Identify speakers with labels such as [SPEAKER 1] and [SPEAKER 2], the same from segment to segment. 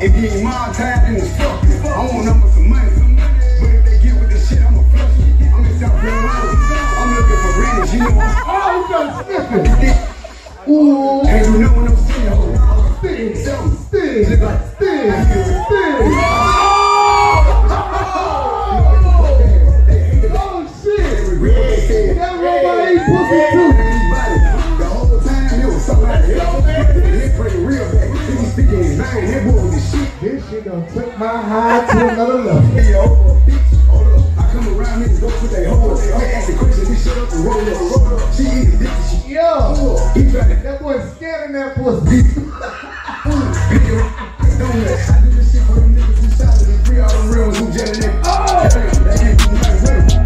[SPEAKER 1] If you ain't my time, then it's fuck it. I want numbers some money. But if they get with this shit, I'ma flush it. I'm in South Carolina. I'm looking for renters, you know.
[SPEAKER 2] Oh, you done sniffing.
[SPEAKER 1] Ooh, and you know when I'm sitting home.
[SPEAKER 2] Sting.
[SPEAKER 1] Sting. Look like
[SPEAKER 2] Sting. Oh, shit. That robot ate pussy too.
[SPEAKER 1] The whole time it was somebody else. They pretty real bad. He was speaking his mind. That boy was the shit.
[SPEAKER 2] This shit done took my high to another level.
[SPEAKER 1] Hey, yo, hold up. I come around niggas, go put their hold up. They ask the question, we shut up and roll up. She eating dick.
[SPEAKER 2] Yo,
[SPEAKER 1] He tried to
[SPEAKER 2] that boy scanning that pussy.
[SPEAKER 1] I do this shit for them niggas who solid and free all them real ones who jelly niggas. Oh! They can't do nothing with them.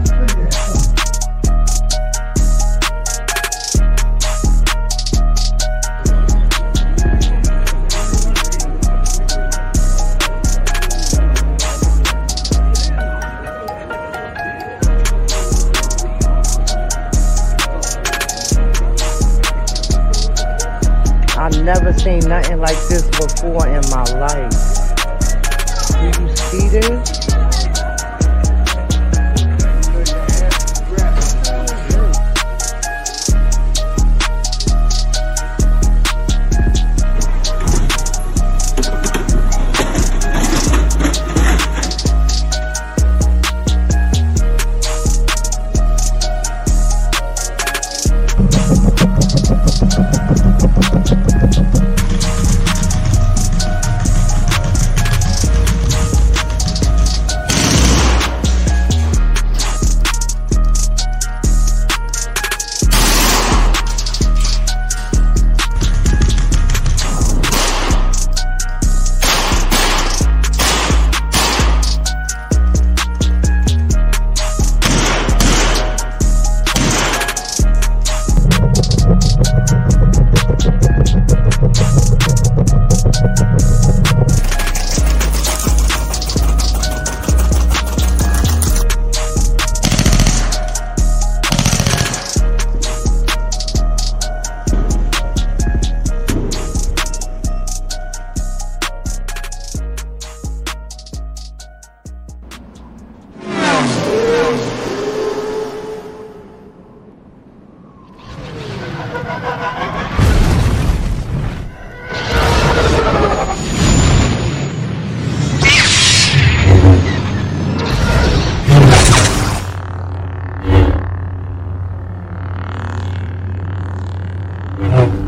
[SPEAKER 3] I've never seen nothing like this before in my life. Do you see this?
[SPEAKER 4] Oh.